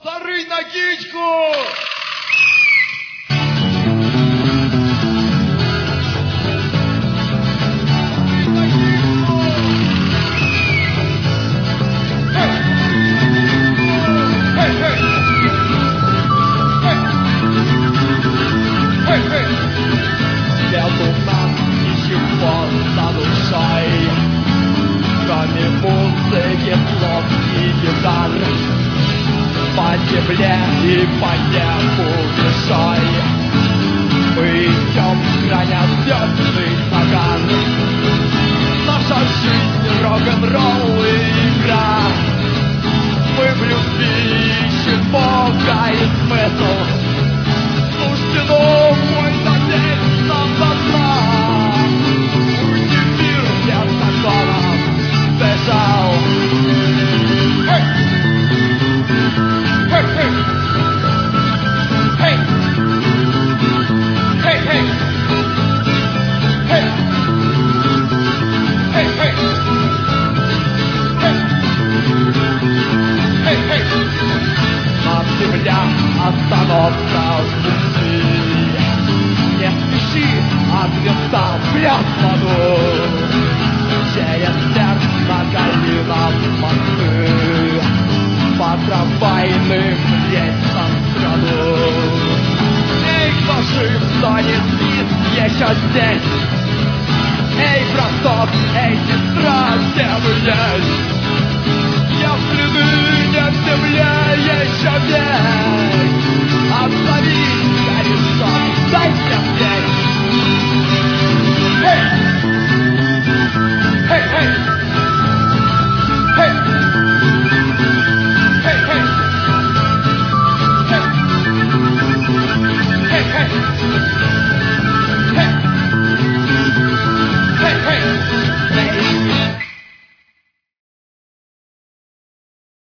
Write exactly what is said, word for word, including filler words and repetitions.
Зарый на кичку! Нету нам ничего за душой, кроме музыки, слов и гитар. По земле и по небу душой мы идем, храня звездный наган. Наша жизнь рок-н-ролл и игра. Мы в любви ищем Бога и смысл. Суждено мой надеть нам до дна. Уйти в мир без законов бежал. Hey! Hey! Hey! Hey! Hey! Hey! Hey! Hey! Hey! Hey! Hey! Над земля остановка в пути. Не спеши, а звезда бьет в воду. Через сердце галина мосты. По трамвайным рельсам страну. Эй, кто жив, кто не спит, еще здесь. Эй, браток, эй, сестра, где вы есть? Если ты не в земле,